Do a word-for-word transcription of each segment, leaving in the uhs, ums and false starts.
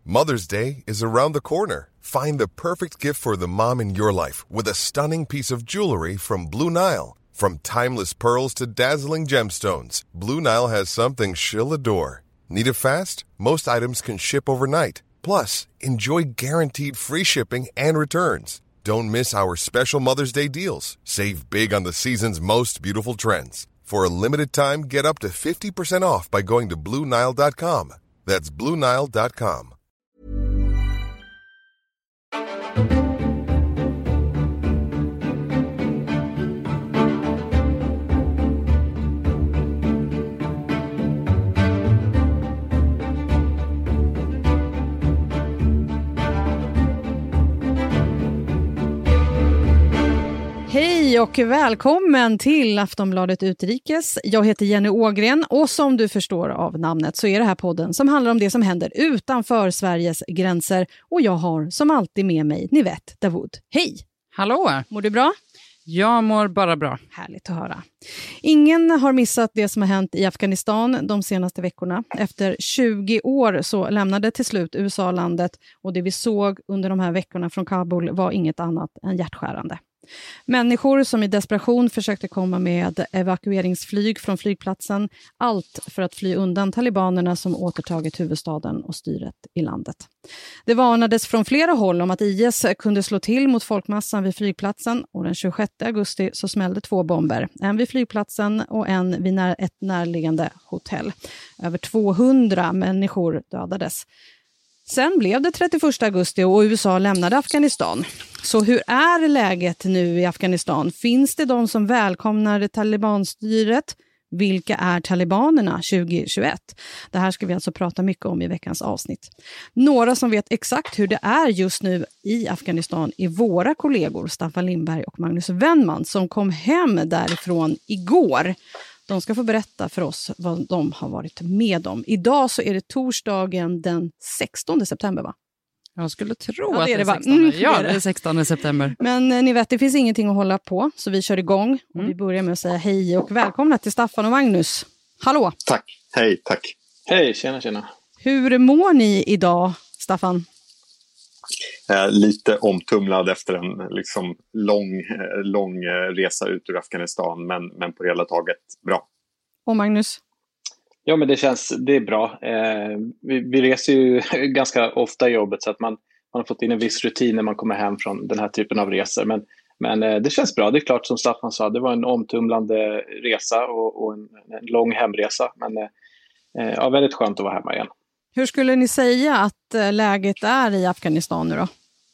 Mother's Day is around the corner. Find the perfect gift for the mom in your life with a stunning piece of jewelry from Blue Nile. From timeless pearls to dazzling gemstones, Blue Nile has something she'll adore. Need it fast? Most items can ship overnight. Plus, enjoy guaranteed free shipping and returns. Don't miss our special Mother's Day deals. Save big on the season's most beautiful trends. For a limited time, get up to fifty percent off by going to blue nile dot com. That's blue nile dot com. Hej och välkommen till Aftonbladet Utrikes. Jag heter Jenny Ågren och som du förstår av namnet så är det här podden som handlar om det som händer utanför Sveriges gränser. Och jag har som alltid med mig Nivette Davoud. Hej! Hallå! Mår du bra? Jag mår bara bra. Härligt att höra. Ingen har missat det som har hänt i Afghanistan de senaste veckorna. Efter tjugo år så lämnade till slut U S A landet och det vi såg under de här veckorna från Kabul var inget annat än hjärtskärande. Människor som i desperation försökte komma med evakueringsflyg från flygplatsen, allt för att fly undan talibanerna som återtagit huvudstaden och styret i landet. Det varnades från flera håll om att I S kunde slå till mot folkmassan vid flygplatsen och den tjugosjätte augusti så smällde två bomber, en vid flygplatsen och en vid när- ett närliggande hotell. Över tvåhundra människor dödades. Sen blev det trettioförsta augusti och U S A lämnade Afghanistan. Så hur är läget nu i Afghanistan? Finns det de som välkomnar det talibanstyret? Vilka är talibanerna tjugo tjugoett? Det här ska vi alltså prata mycket om i veckans avsnitt. Några som vet exakt hur det är just nu i Afghanistan är våra kollegor Staffan Lindberg och Magnus Wennman som kom hem därifrån igår. De ska få berätta för oss vad de har varit med om. Idag så är det torsdagen den sextonde september, va? Jag skulle tro Ja, det att det är är det, va? sextonde. Mm, ja, det är det. det är sextonde september. Men eh, ni vet, det finns ingenting att hålla på. Så vi kör igång. Och Mm. vi börjar med att säga hej och välkomna till Staffan och Magnus. Hallå! Tack, hej, tack. Hej, tjena, tjena. Hur mår ni idag, Staffan? Eh, lite omtumlad efter en liksom, lång, eh, lång eh, resa ut ur Afghanistan, men, men på hela taget bra. Och Magnus? Ja, men det känns, det är bra. Eh, vi, vi reser ju ganska ofta i jobbet så att man, man har fått in en viss rutin när man kommer hem från den här typen av resor. Men, men eh, det känns bra. Det är klart, som Staffan sa, det var en omtumlande resa och, och en, en lång hemresa. Men eh, ja, väldigt skönt att vara hemma igen. Hur skulle ni säga att eh, läget är i Afghanistan nu då?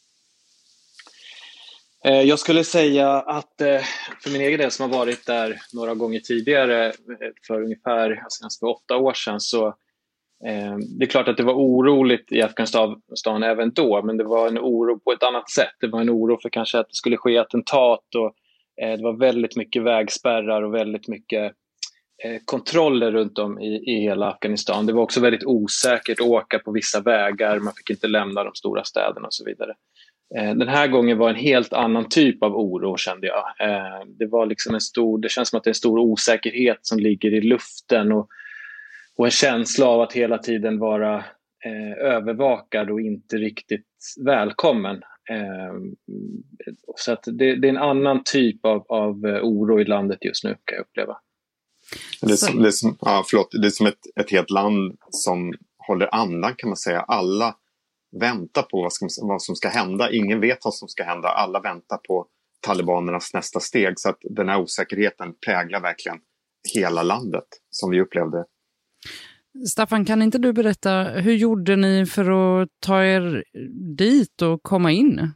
Eh, jag skulle säga att eh, för min egen del som har varit där några gånger tidigare, eh, för ungefär alltså för åtta år sedan, så eh, det är klart att det var oroligt i Afghanistan även då, men det var en oro på ett annat sätt. Det var en oro för kanske att det skulle ske attentat och eh, det var väldigt mycket vägspärrar och väldigt mycket eh, kontroller runt om i, i hela Afghanistan. Det var också väldigt osäkert att åka på vissa vägar, man fick inte lämna de stora städerna och så vidare. Den här gången var en helt annan typ av oro, kände jag. Det var liksom en stor, det känns som att det är en stor osäkerhet som ligger i luften och, och en känsla av att hela tiden vara eh, övervakad och inte riktigt välkommen. Eh, så att det, det är en annan typ av, av oro i landet just nu, kan jag uppleva. Det är som, det är som, ja, förlåt, det är som ett, ett helt land som håller andan, kan man säga. Alla väntar på vad, ska, vad som ska hända. Ingen vet vad som ska hända. Alla väntar på talibanernas nästa steg. Så att den här osäkerheten präglar verkligen hela landet som vi upplevde. Staffan, kan inte du berätta, hur gjorde ni för att ta er dit och komma in?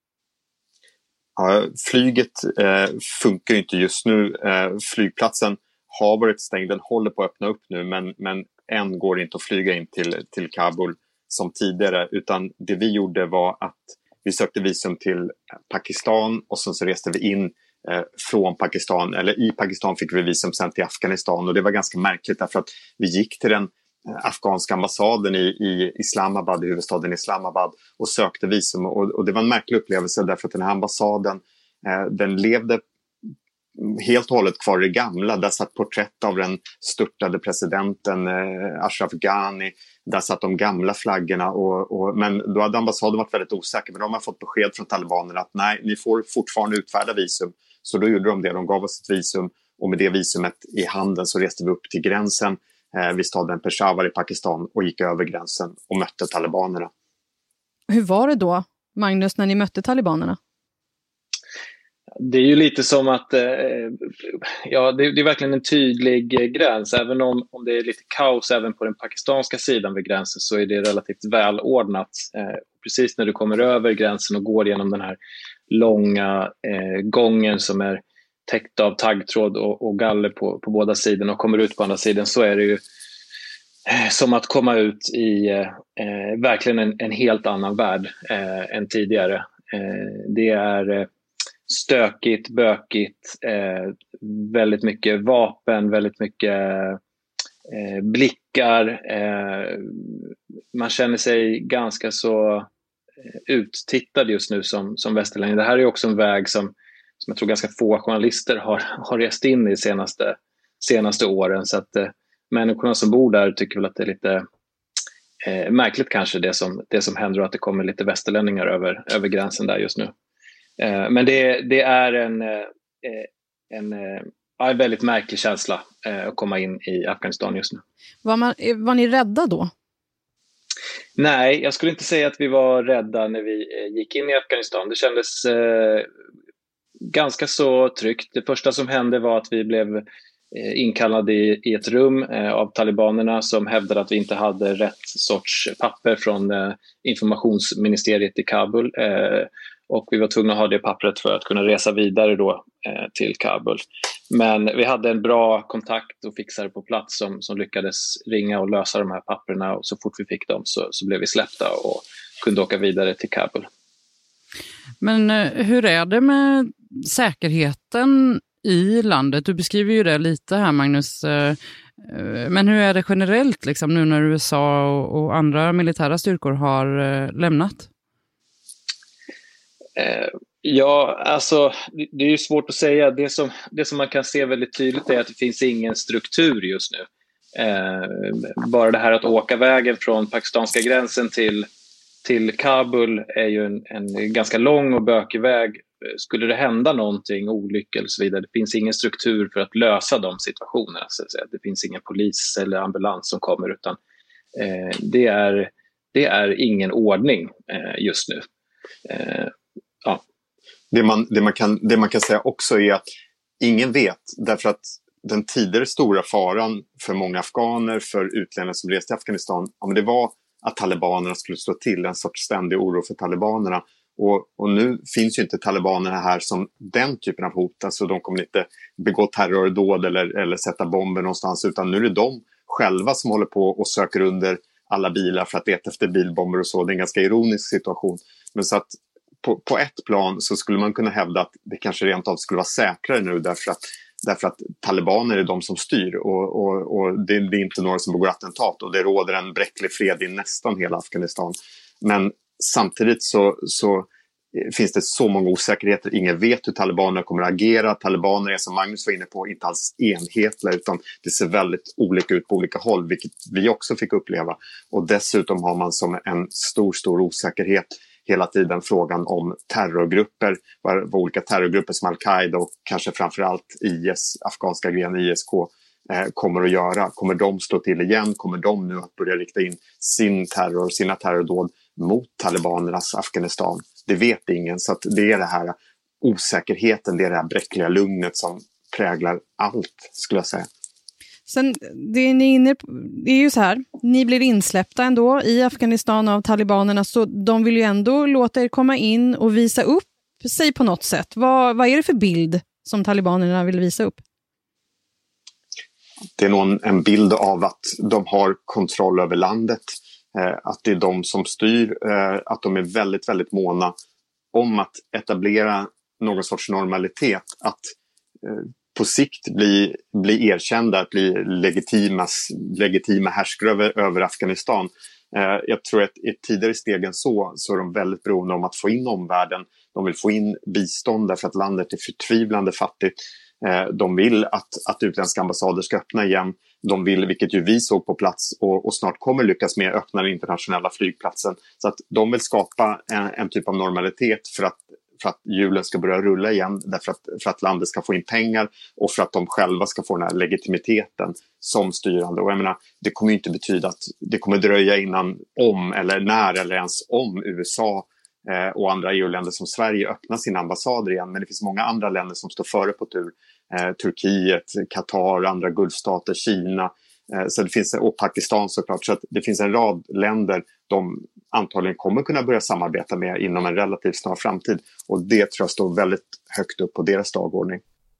Ja, flyget eh, funkar ju inte just nu. Eh, flygplatsen har varit stängd. Den håller på att öppna upp nu. Men, men än går det inte att flyga in till, till Kabul som tidigare, utan det vi gjorde var att vi sökte visum till Pakistan och sen så reste vi in eh, från Pakistan, eller i Pakistan fick vi visum sen till Afghanistan, och det var ganska märkligt därför att vi gick till den eh, afghanska ambassaden i, i Islamabad, i huvudstaden Islamabad, och sökte visum, och, och det var en märklig upplevelse därför att den här ambassaden eh, den levde helt och hållet kvar i det gamla. Där satt porträtt av den störtade presidenten eh, Ashraf Ghani. Där satt de gamla flaggorna. Och, och, men då hade ambassaden varit väldigt osäker. Men de har fått besked från talibanerna att nej, ni får fortfarande utfärda visum. Så då gjorde de det. De gav oss ett visum. Och med det visumet i handen så reste vi upp till gränsen eh, vid staden Peshawar i Pakistan. Och gick över gränsen och mötte talibanerna. Hur var det då, Magnus, när ni mötte talibanerna? Det är ju lite som att eh, ja, det, det är verkligen en tydlig eh, gräns. Även om, om det är lite kaos även på den pakistanska sidan vid gränsen så är det relativt välordnat. Eh, precis när du kommer över gränsen och går genom den här långa eh, gången som är täckt av taggtråd och, och galler på, på båda sidorna och kommer ut på andra sidan, så är det ju eh, som att komma ut i eh, verkligen en, en helt annan värld eh, än tidigare. Eh, det är eh, stökigt, bökigt, eh, väldigt mycket vapen, väldigt mycket eh, blickar. Eh, man känner sig ganska så eh, uttittad just nu som, som västerlänning. Det här är också en väg som, som jag tror ganska få journalister har, har rest in i senaste, senaste åren. Så att eh, människorna som bor där tycker väl att det är lite eh, märkligt kanske det som, det som händer och att det kommer lite västerlänningar över, över gränsen där just nu. Men det, det är en, en, en väldigt märklig känsla att komma in i Afghanistan just nu. Var, man, var ni rädda då? Nej, jag skulle inte säga att vi var rädda när vi gick in i Afghanistan. Det kändes eh, ganska så tryggt. Det första som hände var att vi blev inkallade i, i ett rum eh, av talibanerna som hävdade att vi inte hade rätt sorts papper från eh, informationsministeriet i Kabul. Eh, Och vi var tvungna att ha det pappret för att kunna resa vidare då, eh, till Kabul. Men vi hade en bra kontakt och fixare på plats som, som lyckades ringa och lösa de här papperna. Och så fort vi fick dem så, så blev vi släppta och kunde åka vidare till Kabul. Men eh, hur är det med säkerheten i landet? Du beskriver ju det lite här, Magnus. Eh, men hur är det generellt liksom, nu när U S A och, och andra militära styrkor har eh, lämnat? Ja, alltså det är ju svårt att säga. Det som, det som man kan se väldigt tydligt är att det finns ingen struktur just nu. Eh, bara det här att åka vägen från pakistanska gränsen till, till Kabul är ju en, en ganska lång och bökig väg. Skulle det hända någonting, olycka eller så vidare, det finns ingen struktur för att lösa de situationerna. Så att säga. Det finns ingen polis eller ambulans som kommer, utan eh, det, är, det är ingen ordning eh, just nu. Eh, Ja. Det, man, det, man kan, det man kan säga också är att ingen vet, därför att den tidigare stora faran för många afghaner, för utlänningar som reste till Afghanistan, ja, men det var att talibanerna skulle slå till, en sorts ständig oro för talibanerna. Och, och nu finns ju inte talibanerna här som den typen av hot, alltså de kommer inte begå terrordåd eller, eller sätta bomber någonstans, utan nu är det de själva som håller på och söker under alla bilar för att leta efter bilbomber och så. Det är en ganska ironisk situation. Men så att På, på ett plan så skulle man kunna hävda att det kanske rent av skulle vara säkrare nu därför att, därför att talibaner är de som styr och, och, och det, det är inte några som begår attentat och det råder en bräcklig fred i nästan hela Afghanistan. Men samtidigt så, så finns det så många osäkerheter. Ingen vet hur talibanerna kommer att agera. Talibaner är, som Magnus var inne på, inte alls enhetliga, utan det ser väldigt olika ut på olika håll, vilket vi också fick uppleva. Och dessutom har man som en stor, stor osäkerhet hela tiden frågan om terrorgrupper, vad, vad olika terrorgrupper som Al-Qaida och kanske framförallt I S, afghanska gren I S K, eh, kommer att göra. Kommer de slå till igen? Kommer de nu att börja rikta in sin terror, sina terrordåd mot talibanernas Afghanistan? Det vet ingen, så att det är det här osäkerheten, det är det här bräckliga lugnet som präglar allt, skulle jag säga. Sen, det, ni är inne på, det är ju så här, ni blir insläppta ändå i Afghanistan av talibanerna, så de vill ju ändå låta er komma in och visa upp sig på något sätt. Vad, vad är det för bild som talibanerna vill visa upp? Det är någon, en bild av att de har kontroll över landet, eh, att det är de som styr, eh, att de är väldigt, väldigt måna om att etablera någon sorts normalitet, att eh, på sikt bli, bli erkända, att bli legitima, legitima härskare över, över Afghanistan. Eh, jag tror att i ett tidigare steg än så, så är de väldigt beroende om att få in omvärlden. De vill få in bistånd därför att landet är förtvivlande fattigt. Eh, de vill att, att utländska ambassader ska öppna igen. De vill, vilket ju vi såg på plats och, och snart kommer lyckas med, öppna den internationella flygplatsen. Så att de vill skapa en, en typ av normalitet för att, för att hjulen ska börja rulla igen. Därför att, för att landet ska få in pengar och för att de själva ska få den här legitimiteten som styrande. Och jag menar, det kommer ju inte betyda att det kommer dröja innan om eller när eller ens om U S A eh, och andra E U-länder som Sverige öppnar sina ambassader igen. Men det finns många andra länder som står före på tur. Eh, Turkiet, Qatar, andra Gulfstater, Kina eh, så det finns, och Pakistan såklart. Så att det finns en rad länder de antagligen kommer kunna börja samarbeta med inom en relativt snar framtid. Och det tror jag står väldigt högt upp på deras dagordning.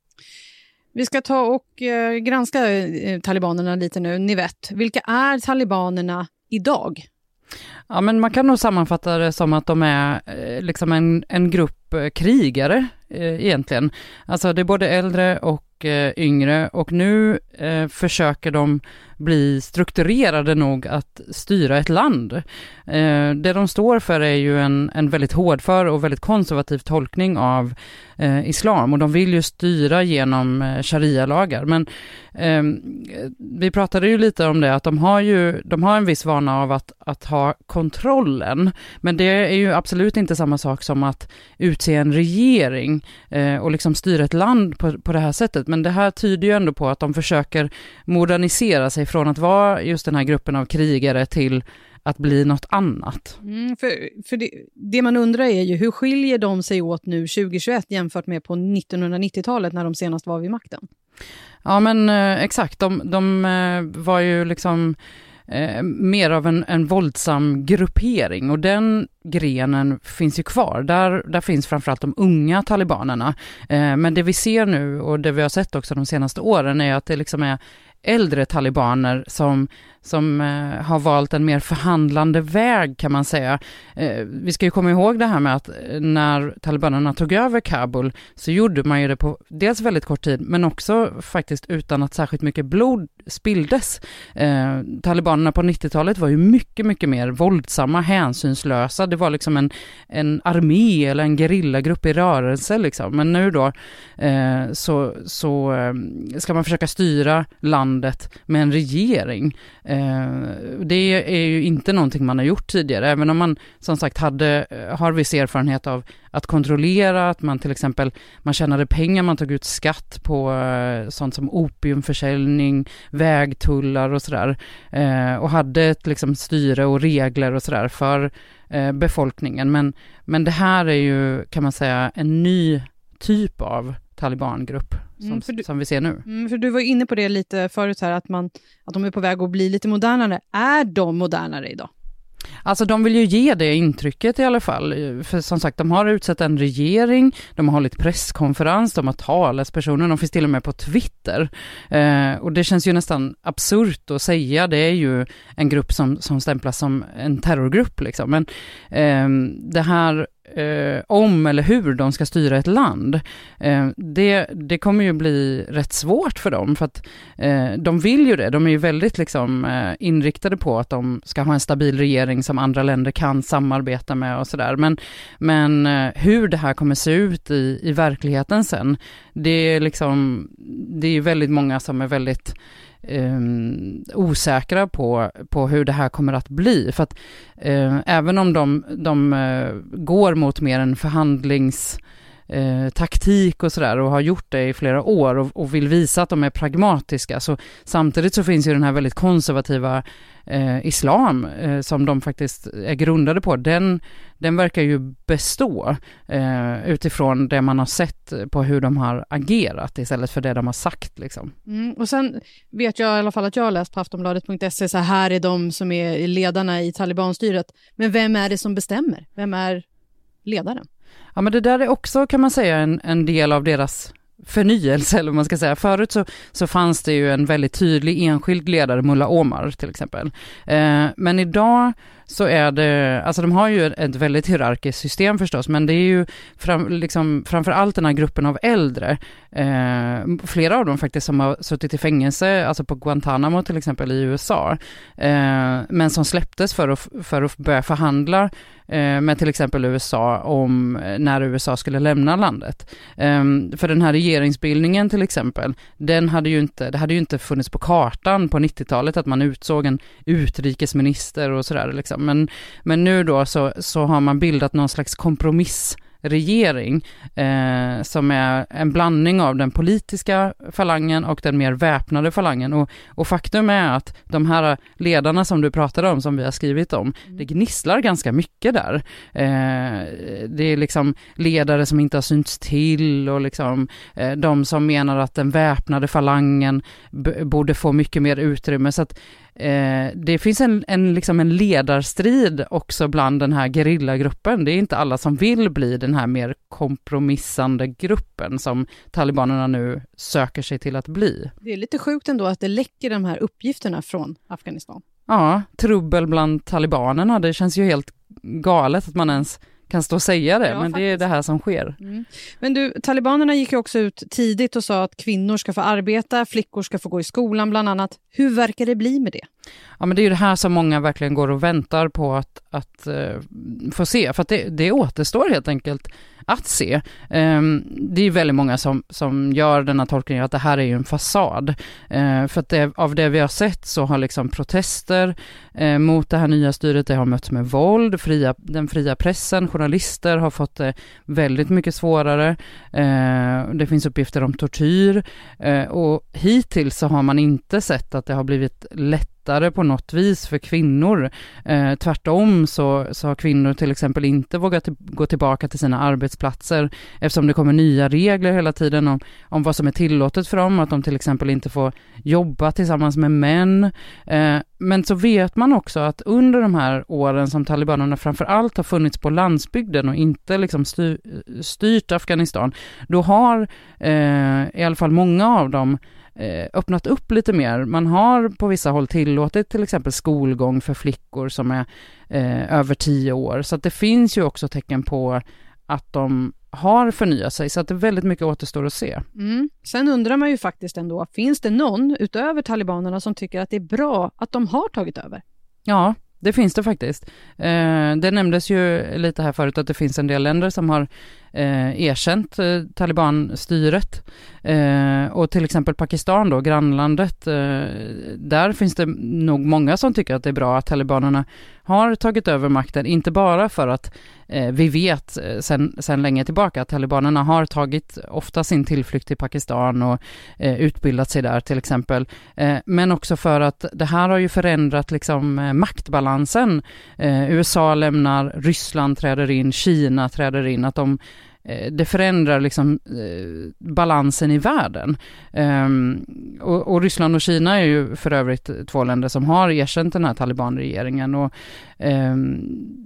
Vi ska ta och eh, granska eh, talibanerna lite nu. Ni vet, vilka är talibanerna idag? Ja, men man kan nog sammanfatta det som att de är eh, liksom en, en grupp eh, krigare eh, egentligen. Alltså det är både äldre och eh, yngre och nu eh, försöker de bli strukturerade nog att styra ett land. Eh, det de står för är ju en, en väldigt hårdför och väldigt konservativ tolkning av eh, islam och de vill ju styra genom eh, sharia-lagar. Men eh, vi pratade ju lite om det att de har ju de har en viss vana av att, att ha kontrollen, men det är ju absolut inte samma sak som att utse en regering eh, och liksom styra ett land på, på det här sättet. Men det här tyder ju ändå på att de försöker modernisera sig från att vara just den här gruppen av krigare till att bli något annat. Mm, för för det, det man undrar är ju hur skiljer de sig åt nu tjugohundratjugoett jämfört med på nittonhundranittiotalet när de senast var vid makten? Ja men eh, exakt, de, de eh, var ju liksom eh, mer av en, en våldsam gruppering och den grenen finns ju kvar. Där, där finns framförallt de unga talibanerna. Eh, men det vi ser nu och det vi har sett också de senaste åren är att det liksom är äldre talibaner som, som eh, har valt en mer förhandlande väg kan man säga. Eh, vi ska ju komma ihåg det här med att när talibanerna tog över Kabul så gjorde man ju det på dels väldigt kort tid men också faktiskt utan att särskilt mycket blod spilldes. Eh, talibanerna på nittiotalet var ju mycket, mycket mer våldsamma, hänsynslösa. Det var liksom en, en armé eller en gerillagrupp i rörelse liksom. Men nu då eh, så, så eh, ska man försöka styra landet med en regering. Eh, det är ju inte någonting man har gjort tidigare, även om man som sagt hade, har viss erfarenhet av att kontrollera, att man till exempel man tjänade pengar, man tog ut skatt på eh, sånt som opiumförsäljning, vägtullar och sådär. Eh, och hade ett liksom styre och regler och sådär för eh, befolkningen. Men, men det här är ju kan man säga en ny typ av talibangrupp som, mm, du, som vi ser nu. Mm, för du var inne på det lite förut här att, man, att de är på väg att bli lite modernare. Är de modernare idag? Alltså de vill ju ge det intrycket i alla fall. För som sagt, de har utsett en regering, de har hållit presskonferens, de har talespersoner, de finns till och med på Twitter. Eh, och det känns ju nästan absurt att säga, det är ju en grupp som, som stämplas som en terrorgrupp liksom. Men eh, det här Eh, om eller hur de ska styra ett land eh, det, det kommer ju bli rätt svårt för dem för att eh, de vill ju det, de är ju väldigt liksom eh, inriktade på att de ska ha en stabil regering som andra länder kan samarbeta med och sådär, men, men eh, hur det här kommer se ut i, i verkligheten sen, det är liksom det är ju väldigt många som är väldigt Um, osäkra på, på hur det här kommer att bli. För att uh, även om de, de uh, går mot mer en förhandlings uh, taktik och sådär och har gjort det i flera år och, och vill visa att de är pragmatiska, så samtidigt så finns ju den här väldigt konservativa uh, islam uh, som de faktiskt är grundade på. Den, den verkar ju bestå uh, utifrån det man har sett på hur de har agerat istället för det de har sagt liksom. Mm, och sen vet jag i alla fall att jag har läst på aftonbladet punkt se så här är de som är ledarna i talibanstyret. Men vem är det som bestämmer? Vem är ledaren? Ja, men det där är också kan man säga en, en del av deras förnyelse eller vad man ska säga. Förut så, så fanns det ju en väldigt tydlig enskild ledare, Mullah Omar till exempel. Eh, men idag så är det, alltså de har ju ett väldigt hierarkiskt system förstås, men det är ju fram, liksom, framförallt den här gruppen av äldre, eh, flera av dem faktiskt som har suttit i fängelse, alltså på Guantanamo till exempel i U S A, eh, men som släpptes för att, för att börja förhandla eh, med till exempel U S A om när U S A skulle lämna landet. Eh, för den här regeringsbildningen till exempel, den hade ju inte, det hade ju inte funnits på kartan på nittiotalet att man utsåg en utrikesminister och sådär liksom. Men, men nu då så, så har man bildat någon slags kompromiss regering eh, som är en blandning av den politiska falangen och den mer väpnade falangen. Och, och faktum är att de här ledarna som du pratade om, som vi har skrivit om, mm. det gnisslar ganska mycket där. Eh, det är liksom ledare som inte har synts till och liksom eh, de som menar att den väpnade falangen b- borde få mycket mer utrymme. Så att Eh, det finns en, en, liksom en ledarstrid också bland den här gerillagruppen. Det är inte alla som vill bli den här mer kompromissande gruppen som talibanerna nu söker sig till att bli. Det är lite sjukt ändå att det läcker de här uppgifterna från Afghanistan. Ja, trubbel bland talibanerna. Det känns ju helt galet att man ens kan stå och säga det, ja, men faktiskt. Det är det här som sker. Mm. Men du, talibanerna gick ju också ut tidigt och sa att kvinnor ska få arbeta, flickor ska få gå i skolan bland annat. Hur verkar det bli med det? Ja, men det är ju det här som många verkligen går och väntar på att, att uh, få se. För att det, det återstår helt enkelt att se. Um, det är väldigt många som, som gör den här tolkningen att det här är ju en fasad. Uh, för att det, av det vi har sett så har liksom protester uh, mot det här nya styret, det har mötts med våld. Fria, den fria pressen, journalister har fått det uh, väldigt mycket svårare. Uh, det finns uppgifter om tortyr. Uh, och hittills så har man inte sett att det har blivit lätt på något vis för kvinnor. Eh, tvärtom så, så har kvinnor till exempel inte vågat till, gå tillbaka till sina arbetsplatser eftersom det kommer nya regler hela tiden om, om vad som är tillåtet för dem, att de till exempel inte får jobba tillsammans med män. Eh, men så vet man också att under de här åren som talibanerna framförallt har funnits på landsbygden och inte liksom styr, styrt Afghanistan, då har eh, i alla fall många av dem öppnat upp lite mer. Man har på vissa håll tillåtit till exempel skolgång för flickor som är eh, över tio år. Så att det finns ju också tecken på att de har förnyat sig. Så att det väldigt mycket återstår att se. Mm. Sen undrar man ju faktiskt ändå, finns det någon utöver talibanerna som tycker att det är bra att de har tagit över? Ja, det finns det faktiskt. Eh, det nämndes ju lite här förut att det finns en del länder som har eh, erkänt eh, Taliban-styret. Eh, och till exempel Pakistan då, grannlandet, eh, där finns det nog många som tycker att det är bra att talibanerna har tagit över makten. Inte bara för att eh, vi vet eh, sen, sen länge tillbaka att talibanerna har tagit ofta sin tillflykt till Pakistan och eh, utbildat sig där till exempel. Eh, men också för att det här har ju förändrat liksom eh, maktbalansen. Eh, U S A lämnar, Ryssland träder in, Kina träder in, att de det förändrar liksom eh, balansen i världen. Um, och, och Ryssland och Kina är ju för övrigt två länder som har erkänt den här talibanregeringen. Och um,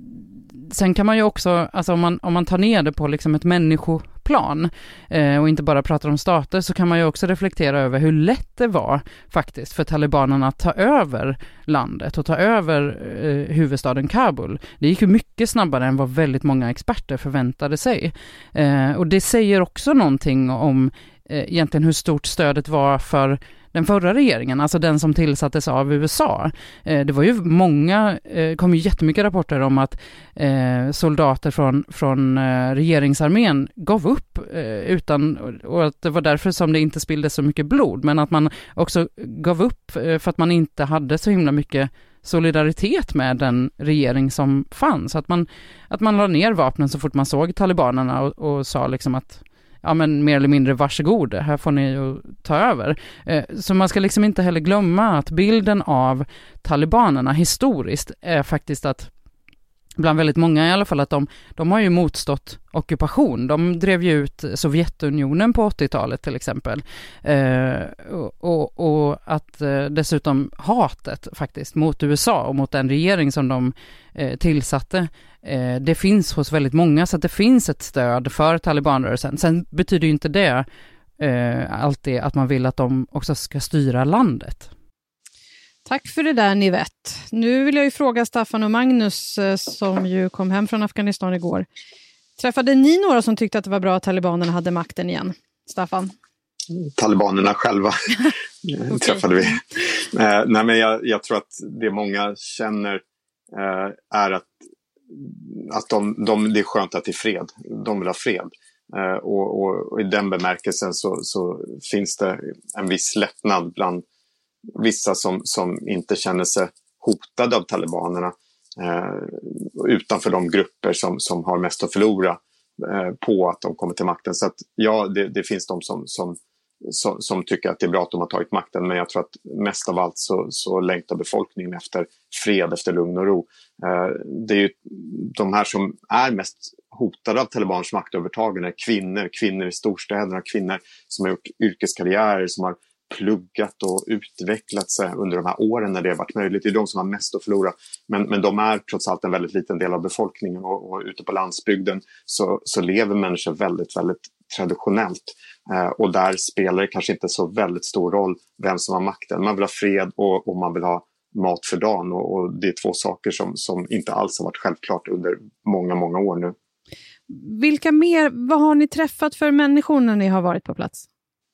sen kan man ju också, alltså om man, om man tar ner det på liksom ett människoplan eh, och inte bara pratar om stater, så kan man ju också reflektera över hur lätt det var faktiskt för talibanerna att ta över landet och ta över eh, huvudstaden Kabul. Det gick ju mycket snabbare än vad väldigt många experter förväntade sig. Eh, och det säger också någonting om eh, egentligen hur stort stödet var för den förra regeringen, alltså den som tillsattes av U S A. Eh, det var ju många, eh, kom ju jättemycket rapporter om att eh, soldater från, från eh, regeringsarmén gav upp eh, utan, och att det var därför som det inte spilldes så mycket blod, men att man också gav upp eh, för att man inte hade så himla mycket solidaritet med den regering som fanns. Att man, att man la ner vapnen så fort man såg talibanerna och, och sa liksom att ja, men mer eller mindre varsågod, här får ni ju ta över. Så man ska liksom inte heller glömma att bilden av talibanerna historiskt är faktiskt att bland väldigt många i alla fall att de, de har ju motstått ockupation. De drev ju ut Sovjetunionen på åttiotalet till exempel. Eh, och, och, och att eh, dessutom hatet faktiskt mot U S A och mot den regering som de eh, tillsatte, eh, det finns hos väldigt många, så att det finns ett stöd för talibanrörelsen. Sen betyder ju inte det eh, alltid att man vill att de också ska styra landet. Tack för det där, Nivette. Nu vill jag ju fråga Staffan och Magnus som ju kom hem från Afghanistan igår. Träffade ni några som tyckte att det var bra att talibanerna hade makten igen? Staffan? Talibanerna själva okay. träffade vi. Eh, nej, men jag, jag tror att det många känner eh, är att att de, de, det är skönt att det är fred. De vill ha fred. Uh, och, och, och i den bemärkelsen så, så finns det en viss lättnad bland vissa som, som inte känner sig hotade av talibanerna uh, utanför de grupper som, som har mest att förlora uh, på att de kommer till makten. Så att ja, det, det finns de som, som, som, som tycker att det är bra att de har tagit makten, men jag tror att mest av allt så, så längtar befolkningen efter fred, efter lugn och ro. Uh, det är ju de här som är mest hotade av talibans maktövertagande, kvinnor, kvinnor i storstäderna, kvinnor som har gjort yrkeskarriärer, som har pluggat och utvecklat sig under de här åren när det har varit möjligt. Det är de som har mest att förlora. Men, men de är trots allt en väldigt liten del av befolkningen, och, och ute på landsbygden så, så lever människor väldigt, väldigt traditionellt. Eh, och där spelar det kanske inte så väldigt stor roll vem som har makten. Man vill ha fred och, och man vill ha mat för dagen, och, och det är två saker som, som inte alls har varit självklart under många, många år nu. Vilka mer, vad har ni träffat för människor när ni har varit på plats?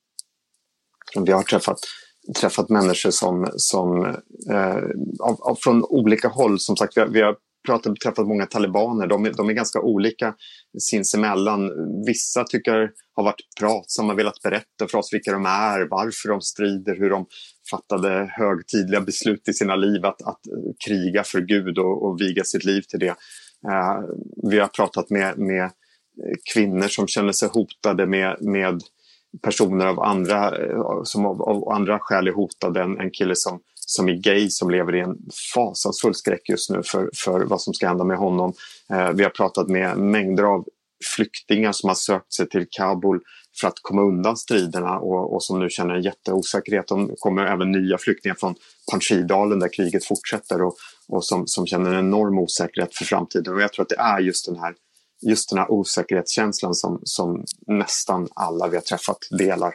Vi har träffat, träffat människor som, som eh, av, av, från olika håll. Som sagt, vi har, vi har pratat, träffat många talibaner. De, de är ganska olika sinsemellan. Vissa tycker har varit pratsamma, velat berätta för oss vilka de är, varför de strider, hur de fattade högtidliga beslut i sina liv att, att kriga för Gud och, och viga sitt liv till det. Uh, vi har pratat med, med kvinnor som känner sig hotade, med, med personer av andra, som av, av andra skäl är hotade. En, en kille som, som är gay, som lever i en fasansfull skräck just nu för, för vad som ska hända med honom. Uh, vi har pratat med mängder av flyktingar som har sökt sig till Kabul för att komma undan striderna, och, och som nu känner en jätteosäkerhet. De kommer även nya flyktingar från Panjshirdalen där kriget fortsätter, och, och som, som känner en enorm osäkerhet för framtiden. Och jag tror att det är just den här, just den här osäkerhetskänslan som, som nästan alla vi har träffat delar.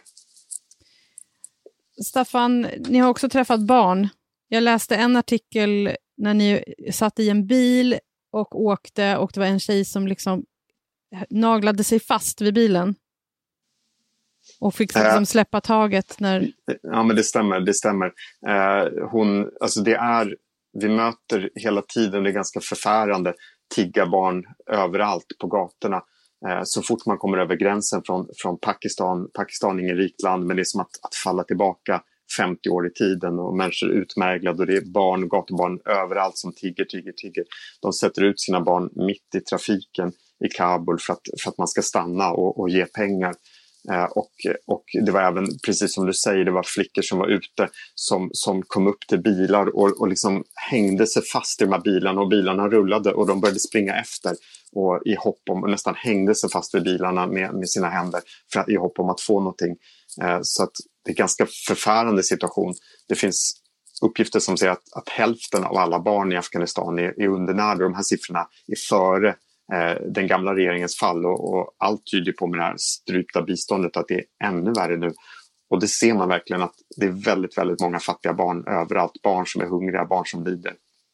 Staffan, ni har också träffat barn. Jag läste en artikel när ni satt i en bil och åkte, och det var en tjej som liksom naglade sig fast vid bilen och fick liksom släppa taget när... Ja, men det stämmer, det stämmer. Eh, hon, alltså det är, vi möter hela tiden, det är ganska förfärande, tigga barn överallt på gatorna. Eh, så fort man kommer över gränsen från, från Pakistan, Pakistan är inget rikt land, men det är som att, att falla tillbaka femtio år i tiden, och människor utmärglade, och det är barn, gatubarn överallt som tigger, tigger, tigger. De sätter ut sina barn mitt i trafiken i Kabul för att, för att man ska stanna och, och ge pengar. Eh, och, och det var även, precis som du säger, det var flickor som var ute som, som kom upp till bilar och, och liksom hängde sig fast i de här bilarna, och bilarna rullade och de började springa efter, och i hopp om, och nästan hängde sig fast vid bilarna med, med sina händer för att, i hopp om att få någonting. Eh, så att det är en ganska förfärande situation. Det finns uppgifter som säger att, att hälften av alla barn i Afghanistan är, är undernärda. De här siffrorna är före eh, den gamla regeringens fall, och, och allt tyder på med det här strypta biståndet att det är ännu värre nu. Och det ser man verkligen, att det är väldigt, väldigt många fattiga barn överallt. Barn som är hungriga, barn som lider.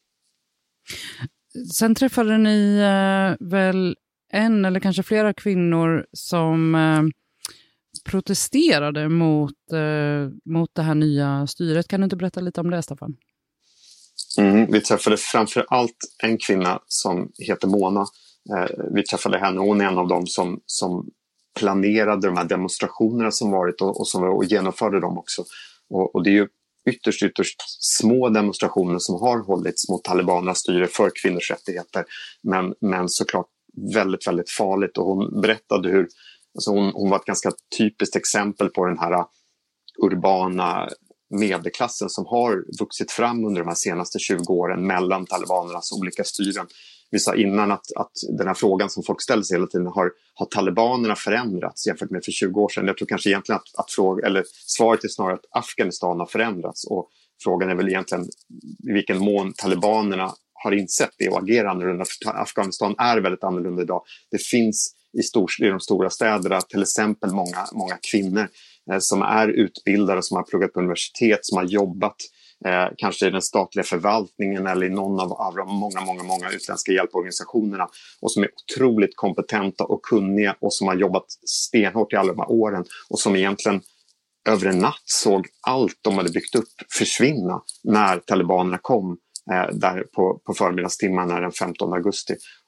Sen träffade ni eh, väl en eller kanske flera kvinnor som eh, protesterade mot, eh, mot det här nya styret. Kan du inte berätta lite om det, Staffan? Mm, vi träffade framför allt en kvinna som heter Mona. Eh, vi träffade henne, hon är en av dem som, som planerade de här demonstrationerna som varit, och, och som och genomförde dem också. Och, och det är ju ytterst, ytterst små demonstrationer som har hållits mot talibanernas styre för kvinnors rättigheter, men, men såklart väldigt, väldigt farligt. Och hon berättade hur, alltså hon, hon var ett ganska typiskt exempel på den här urbana medelklassen som har vuxit fram under de här senaste tjugo åren mellan talibanernas olika styren. Vi sa innan att, att den här frågan som folk ställer sig hela tiden, har, har talibanerna förändrats jämfört med för tjugo år sedan? Jag tror kanske egentligen att, att fråga, eller svaret är snarare att Afghanistan har förändrats, och frågan är väl egentligen i vilken mån talibanerna har insett det och agerar annorlunda. För Afghanistan är väldigt annorlunda idag. Det finns i, stor, i de stora städerna till exempel många, många kvinnor eh, som är utbildade, som har pluggat på universitet, som har jobbat Eh, kanske i den statliga förvaltningen eller i någon av, av de många, många, många utländska hjälporganisationerna, och som är otroligt kompetenta och kunniga, och som har jobbat stenhårt i alla de här åren, och som egentligen över en natt såg allt de hade byggt upp försvinna när talibanerna kom eh, där på, på förmiddagstimmarna den femtonde augusti.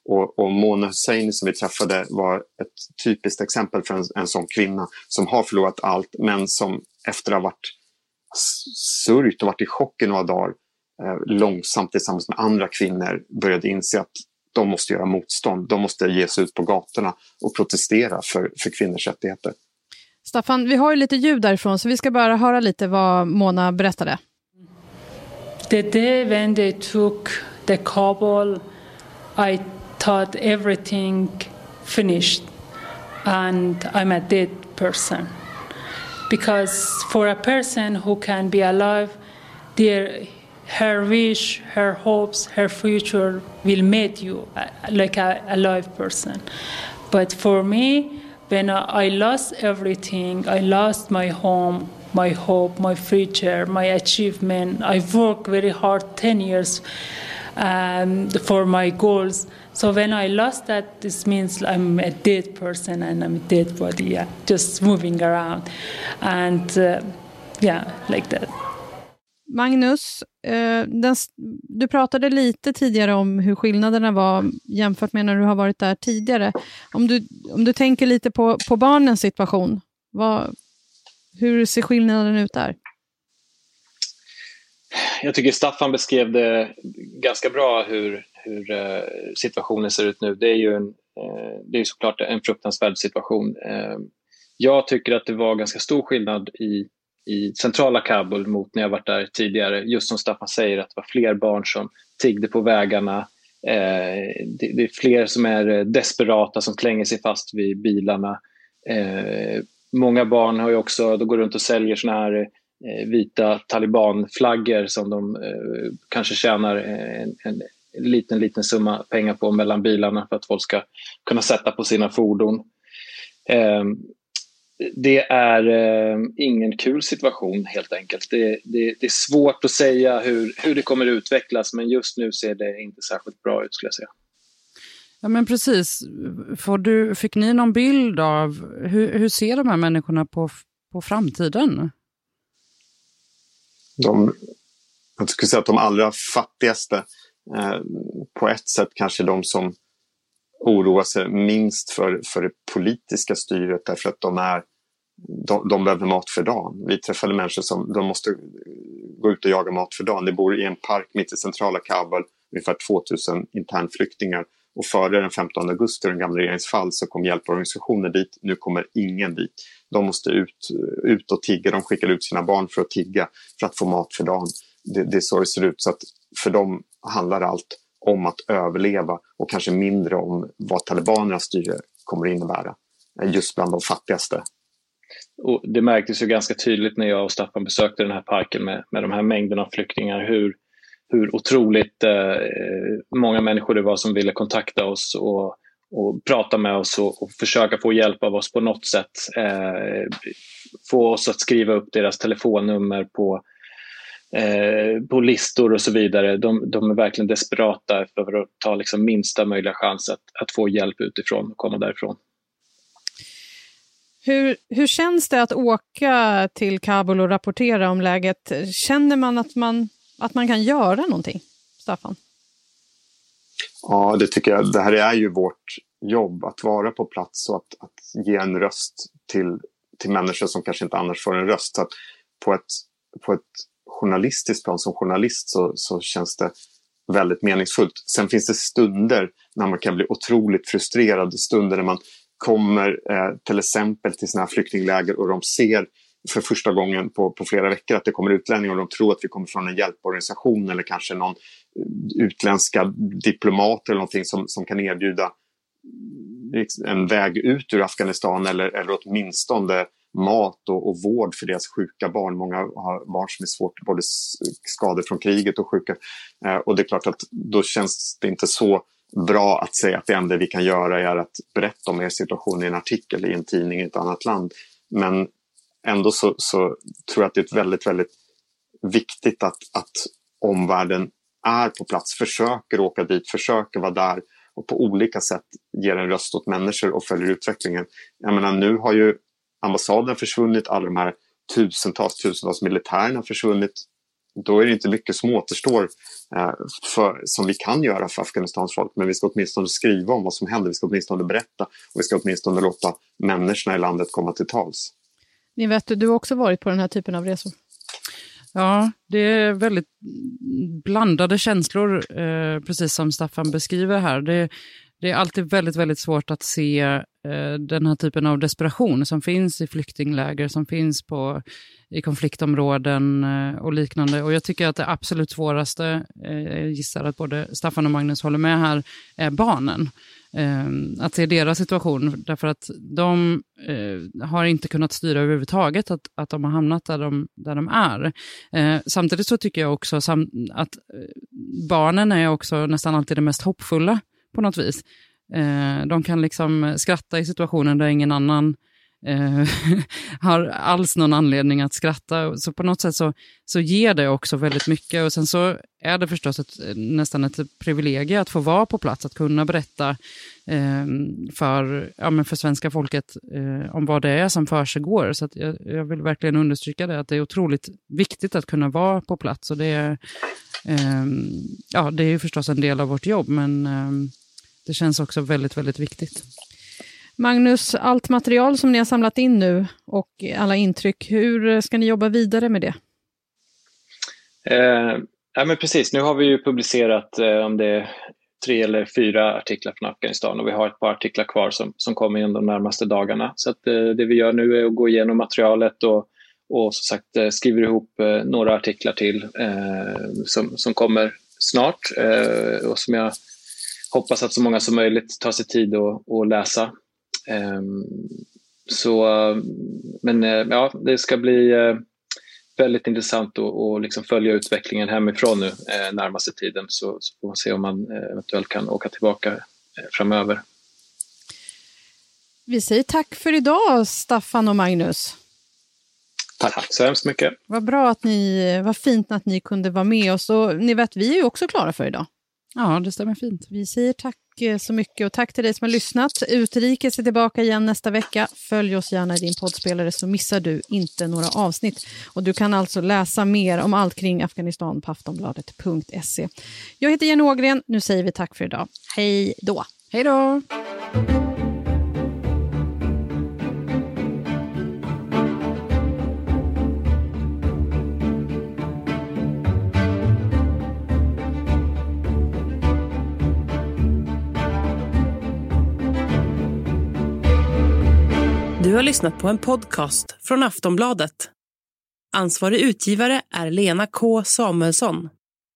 Och, och Mona Husseini som vi träffade var ett typiskt exempel för en, en sån kvinna som har förlorat allt, men som efter att ha varit sörjt och varit i chock i några dagar eh, långsamt tillsammans med andra kvinnor började inse att de måste göra motstånd. De måste ge sig ut på gatorna och protestera för, för kvinnors rättigheter. Staffan, vi har ju lite ljud därifrån så vi ska bara höra lite vad Mona berättade. The day when they took the Kabul, I thought everything finished and I'm a dead person. Because for a person who can be alive, their, her wish, her hopes, her future will make you like a alive person. But for me, when I lost everything, I lost my home, my hope, my future, my achievement. I worked very hard ten years um, for my goals. So when I lost that, this means I'm a dead person and I'm a dead body, yeah, just moving around. And uh, yeah, like that. Magnus, eh, den, du pratade lite tidigare om hur skillnaderna var jämfört med när du har varit där tidigare. Om du, om du tänker lite på, på barnens situation, vad, hur ser skillnaden ut där? Jag tycker Staffan beskrev det ganska bra hur, hur uh, situationen ser ut nu. Det är ju en, uh, det är såklart en fruktansvärd situation. Uh, jag tycker att det var ganska stor skillnad i i centrala Kabul mot när jag varit där tidigare. Just som Staffan säger, att det var fler barn som tiggde på vägarna. Eh, det, det är fler som är desperata, som klänger sig fast vid bilarna. Eh, många barn har ju också, de går runt och säljer såna här eh, vita talibanflaggor som de eh, kanske tjänar en, en liten, liten summa pengar på mellan bilarna för att folk ska kunna sätta på sina fordon. Eh, Det är eh, ingen kul situation helt enkelt. Det, det, det är svårt att säga hur, hur det kommer att utvecklas, men just nu ser det inte särskilt bra ut, skulle jag säga. Ja, men precis. Får du, fick ni någon bild av hur, hur ser de här människorna på, på framtiden? De, jag skulle säga att de allra fattigaste eh, på ett sätt kanske de som oroar sig minst för, för det politiska styret, därför att de, är, de, de behöver mat för dagen. Vi träffade människor som de måste gå ut och jaga mat för dagen. Det bor i en park mitt i centrala Kabul ungefär tvåtusen internflyktingar, och före den femtonde augusti, den gamla regeringens fall, så kom hjälporganisationer dit. Nu kommer ingen dit. De måste ut, ut och tigga. De skickar ut sina barn för att tigga för att få mat för dagen. Det, det är så det ser ut. Så att för dem handlar allt om att överleva, och kanske mindre om vad talibanernas styre kommer att innebära just bland de fattigaste. Och det märktes ju ganska tydligt när jag och Staffan besökte den här parken med, med de här mängderna av flyktingar, hur, hur otroligt eh, många människor det var som ville kontakta oss och, och prata med oss och, och försöka få hjälp av oss på något sätt. Eh, få oss att skriva upp deras telefonnummer på Eh, på listor och så vidare. De, de är verkligen desperata för att ta liksom minsta möjliga chans att, att få hjälp utifrån och komma därifrån. Hur, hur känns det att åka till Kabul och rapportera om läget? Känner man att man, att man kan göra någonting, Staffan? Ja, det tycker jag. Det här är ju vårt jobb, att vara på plats och att, att ge en röst till, till människor som kanske inte annars får en röst. Så att på ett, på ett journalistiskt plan, som journalist, så, så känns det väldigt meningsfullt. Sen finns det stunder när man kan bli otroligt frustrerad, stunder när man kommer eh, till exempel till såna här flyktingläger och de ser för första gången på, på flera veckor att det kommer utlänningar, och de tror att vi kommer från en hjälporganisation eller kanske någon utländska diplomat eller någonting som, som kan erbjuda en väg ut ur Afghanistan, eller, eller åtminstone mat och, och vård för deras sjuka barn. Många har barn som är svårt, både skador från kriget och sjuka. Eh, och det är klart att då känns det inte så bra att säga att det enda vi kan göra är att berätta om er situation i en artikel i en tidning i ett annat land. Men ändå så, så tror jag att det är väldigt, väldigt viktigt att, att omvärlden är på plats, försöker åka dit, försöker vara där och på olika sätt ger en röst åt människor och följer utvecklingen. Jag menar, nu har ju ambassaden försvunnit, alla de här tusentals, tusentals militärerna försvunnit. då är det inte mycket som återstår eh, för, som vi kan göra för Afghanistans folk. Men vi ska åtminstone skriva om vad som händer, vi ska åtminstone berätta och vi ska åtminstone låta människorna i landet komma till tals. Ni vet, du har också varit på den här typen av resor. Ja, det är väldigt blandade känslor, eh, precis som Staffan beskriver här. Det, det är alltid väldigt, väldigt svårt att se eh, den här typen av desperation som finns i flyktingläger, som finns på, i konfliktområden eh, och liknande. Och jag tycker att det absolut svåraste, eh, jag gissar att både Staffan och Magnus håller med här, är barnen. Eh, att se deras situation, därför att de eh, har inte kunnat styra överhuvudtaget att, att de har hamnat där de, där de är. Eh, samtidigt så tycker jag också sam- att eh, barnen är också nästan alltid det mest hoppfulla på något vis. Eh, de kan liksom skratta i situationen där ingen annan eh, har alls någon anledning att skratta. Så på något sätt så, så ger det också väldigt mycket. Och sen så är det förstås ett, nästan ett privilegium att få vara på plats, att kunna berätta eh, för, ja, men för svenska folket eh, om vad det är som försiggår. Så att jag, jag vill verkligen understryka det, att det är otroligt viktigt att kunna vara på plats. Och det är, eh, ja, det är ju förstås en del av vårt jobb, men eh, det känns också väldigt, väldigt viktigt. Magnus, allt material som ni har samlat in nu och alla intryck, hur ska ni jobba vidare med det? Eh, ja, men precis, nu har vi ju publicerat eh, om det är tre eller fyra artiklar från Afghanistan och vi har ett par artiklar kvar som, som kommer in de närmaste dagarna. Så att, eh, det vi gör nu är att gå igenom materialet och, och som sagt eh, skriver ihop eh, några artiklar till eh, som, som kommer snart eh, och som jag hoppas att så många som möjligt tar sig tid att, att läsa. Um, så, men ja, det ska bli uh, väldigt intressant att, att liksom följa utvecklingen hemifrån nu uh, närmaste tiden, så, så får man se om man uh, eventuellt kan åka tillbaka uh, framöver. Vi säger tack för idag, Staffan och Magnus. Tack, tack så hemskt mycket. Vad bra att ni, vad fint att ni kunde vara med oss, och ni vet, vi är ju också klara för idag. Ja, det stämmer fint. Vi säger tack så mycket och tack till dig som har lyssnat. Utrikes är tillbaka igen nästa vecka. Följ oss gärna i din poddspelare så missar du inte några avsnitt. Och du kan alltså läsa mer om allt kring Afghanistan på aftonbladet punkt se. Jag heter Jenny Ågren. Nu säger vi tack för idag. Hej då! Hej då! Du har lyssnat på en podcast från Aftonbladet. Ansvarig utgivare är Lena K. Samuelsson.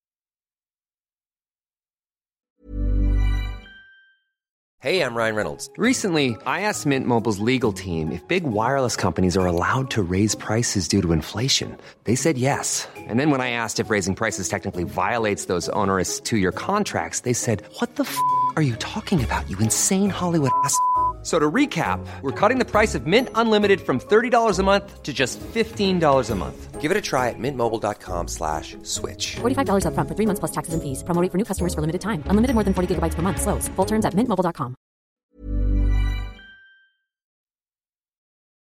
Hey, I'm Ryan Reynolds. Recently, I asked Mint Mobile's legal team if big wireless companies are allowed to raise prices due to inflation. They said yes. And then when I asked if raising prices technically violates those onerous two-year contracts, they said, "What the f*** are you talking about, you insane Hollywood ass?" So to recap, we're cutting the price of Mint Unlimited from thirty dollars a month to just fifteen dollars a month. Give it a try at mintmobile.com slash switch. forty-five dollars up front for three months plus taxes and fees. Promo rate for new customers for limited time. Unlimited more than forty gigabytes per month. Slows full terms at mint mobile dot com.